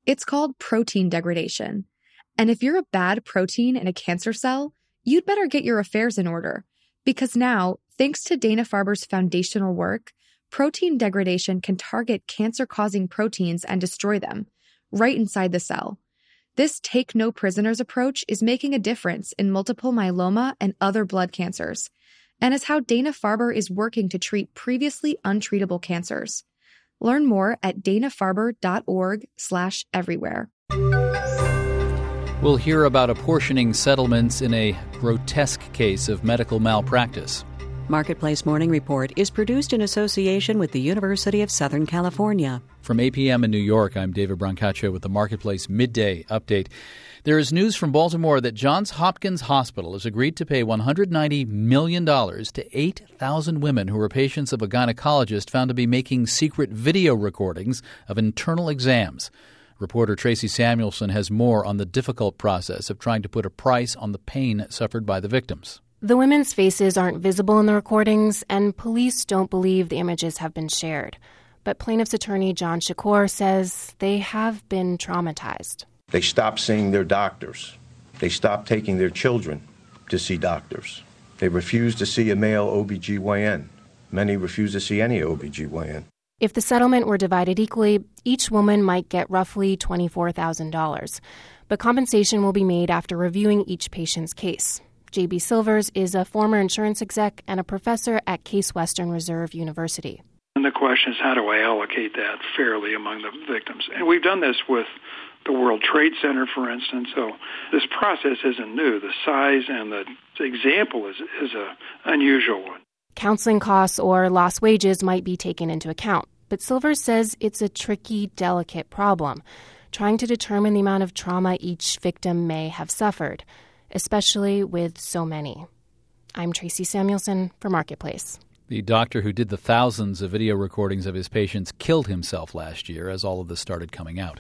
It's called protein degradation. And if you're a bad protein in a cancer cell, you'd better get your affairs in order. Because now, thanks to Dana-Farber's foundational work, protein degradation can target cancer-causing proteins and destroy them, right inside the cell. This take-no-prisoners approach is making a difference in multiple myeloma and other blood cancers, and is how Dana-Farber is working to treat previously untreatable cancers. Learn more at danafarber.org/everywhere. We'll hear about apportioning settlements in a grotesque case of medical malpractice. Marketplace Morning Report is produced in association with the University of Southern California. From APM in New York, I'm David Brancaccio with the Marketplace Midday Update. There is news from Baltimore that Johns Hopkins Hospital has agreed to pay $190 million to 8,000 women who were patients of a gynecologist found to be making secret video recordings of internal exams. Reporter Tracy Samuelson has more on the difficult process of trying to put a price on the pain suffered by the victims. The women's faces aren't visible in the recordings, and police don't believe the images have been shared. But plaintiff's attorney John Shakur says they have been traumatized. They stopped seeing their doctors. They stopped taking their children to see doctors. They refused to see a male OBGYN. Many refuse to see any OBGYN. If the settlement were divided equally, each woman might get roughly $24,000. But compensation will be made after reviewing each patient's case. J.B. Silvers is a former insurance exec and a professor at Case Western Reserve University. And the question is, how do I allocate that fairly among the victims? And we've done this with the World Trade Center, for instance. So this process isn't new. The size and the example is an unusual one. Counseling costs or lost wages might be taken into account. But Silvers says it's a tricky, delicate problem, trying to determine the amount of trauma each victim may have suffered, especially with so many. I'm Tracy Samuelson for Marketplace. The doctor who did the thousands of video recordings of his patients killed himself last year as all of this started coming out.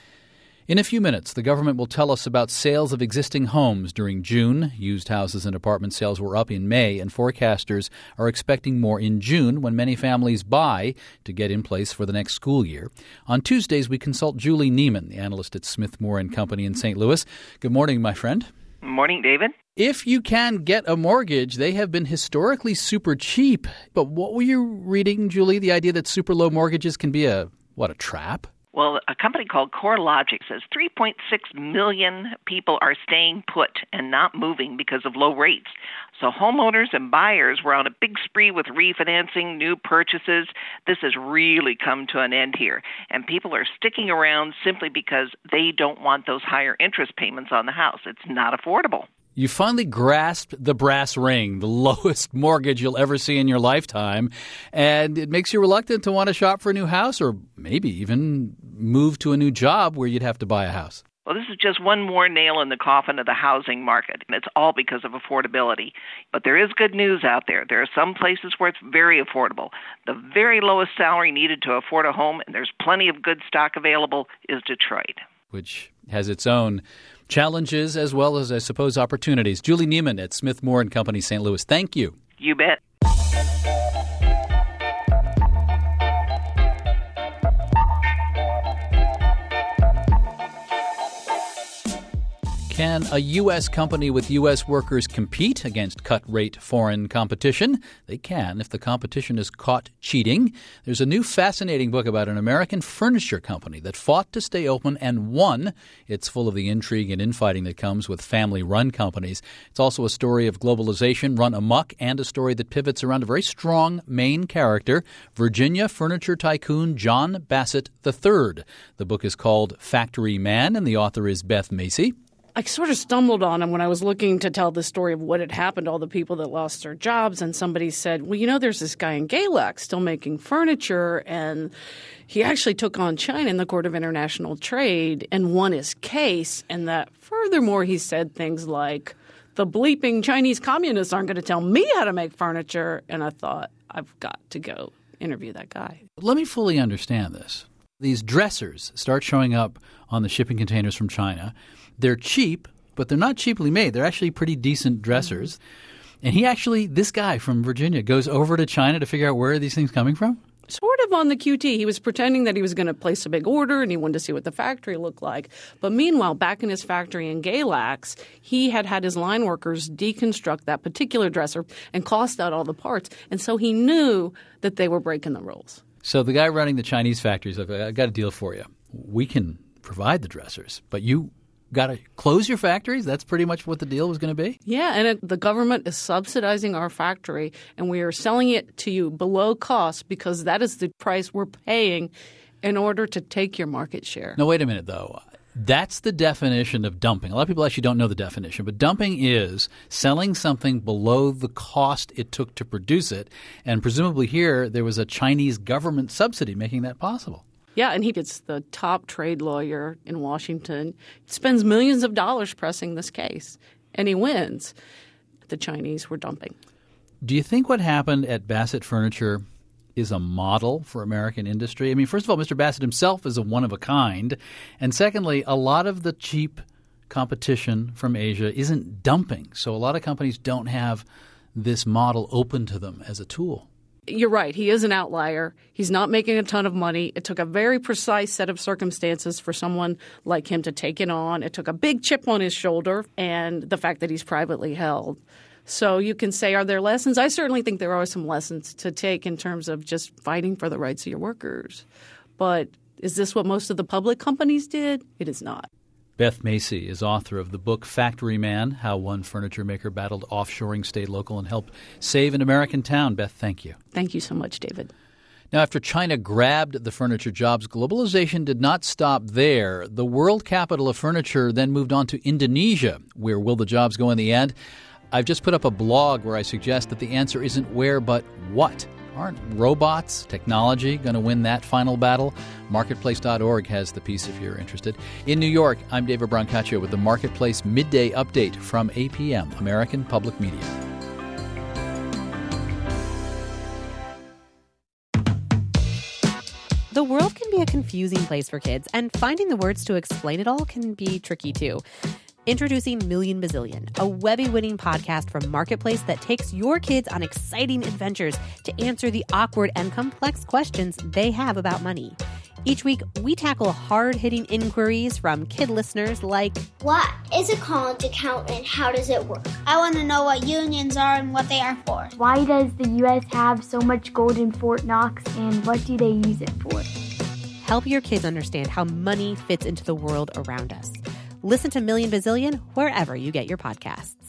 In a few minutes, the government will tell us about sales of existing homes during June. Used houses and apartment sales were up in May, and forecasters are expecting more in June when many families buy to get in place for the next school year. On Tuesdays, we consult Julie Neiman, the analyst at Smith Moore & Company in St. Louis. Good morning, my friend. Morning, David. If you can get a mortgage, they have been historically super cheap. But what were you reading, Julie? The idea that super low mortgages can be a trap? Well, a company called CoreLogic says 3.6 million people are staying put and not moving because of low rates. So homeowners and buyers were on a big spree with refinancing, new purchases. This has really come to an end here. And people are sticking around simply because they don't want those higher interest payments on the house. It's not affordable. You finally grasped the brass ring, the lowest mortgage you'll ever see in your lifetime, and it makes you reluctant to want to shop for a new house or maybe even move to a new job where you'd have to buy a house. Well, this is just one more nail in the coffin of the housing market, and it's all because of affordability. But there is good news out there. There are some places where it's very affordable. The very lowest salary needed to afford a home, and there's plenty of good stock available, is Detroit, which has its own challenges as well as, I suppose, opportunities. Julie Neiman at Smith Moore & Company, St. Louis. Thank you. You bet. Can a U.S. company with U.S. workers compete against cut-rate foreign competition? They can if the competition is caught cheating. There's a new fascinating book about an American furniture company that fought to stay open and won. It's full of the intrigue and infighting that comes with family-run companies. It's also a story of globalization run amok and a story that pivots around a very strong main character, Virginia furniture tycoon John Bassett III. The book is called Factory Man, and the author is Beth Macy. I sort of stumbled on him when I was looking to tell the story of what had happened to all the people that lost their jobs. And somebody said, well, you know, there's this guy in Galax still making furniture. And he actually took on China in the Court of International Trade and won his case. And that furthermore, he said things like, the bleeping Chinese communists aren't going to tell me how to make furniture. And I thought, I've got to go interview that guy. Let me fully understand this. These dressers start showing up on the shipping containers from China. They're cheap, but they're not cheaply made. They're actually pretty decent dressers. And this guy from Virginia, goes over to China to figure out where are these things coming from? Sort of on the QT. He was pretending that he was going to place a big order and he wanted to see what the factory looked like. But meanwhile, back in his factory in Galax, he had his line workers deconstruct that particular dresser and cost out all the parts. And so he knew that they were breaking the rules. So the guy running the Chinese factory is like, I got a deal for you. We can provide the dressers, but you got to close your factories? That's pretty much what the deal was going to be? Yeah, and the government is subsidizing our factory, and we are selling it to you below cost because that is the price we're paying in order to take your market share. No, wait a minute, though. That's the definition of dumping. A lot of people actually don't know the definition, but dumping is selling something below the cost it took to produce it, and presumably here there was a Chinese government subsidy making that possible. Yeah, and he gets the top trade lawyer in Washington, spends millions of dollars pressing this case, and he wins. The Chinese were dumping. Do you think what happened at Bassett Furniture is a model for American industry? I mean, first of all, Mr. Bassett himself is a one of a kind. And secondly, a lot of the cheap competition from Asia isn't dumping. So a lot of companies don't have this model open to them as a tool. You're right. He is an outlier. He's not making a ton of money. It took a very precise set of circumstances for someone like him to take it on. It took a big chip on his shoulder and the fact that he's privately held. So you can say, are there lessons? I certainly think there are some lessons to take in terms of just fighting for the rights of your workers. But is this what most of the public companies did? It is not. Beth Macy is author of the book Factory Man, How One Furniture Maker Battled Offshoring, Stayed Local, and Helped Save an American Town. Beth, thank you. Thank you so much, David. Now, after China grabbed the furniture jobs, globalization did not stop there. The world capital of furniture then moved on to Indonesia. Where will the jobs go in the end? I've just put up a blog where I suggest that the answer isn't where, but what. Aren't robots, technology, going to win that final battle? Marketplace.org has the piece if you're interested. In New York, I'm David Brancaccio with the Marketplace Midday Update from APM, American Public Media. The world can be a confusing place for kids, and finding the words to explain it all can be tricky too. Introducing Million Bazillion, a Webby-winning podcast from Marketplace that takes your kids on exciting adventures to answer the awkward and complex questions they have about money. Each week, we tackle hard-hitting inquiries from kid listeners like, what is a college account and how does it work? I want to know what unions are and what they are for. Why does the U.S. have so much gold in Fort Knox and what do they use it for? Help your kids understand how money fits into the world around us. Listen to Million Bazillion wherever you get your podcasts.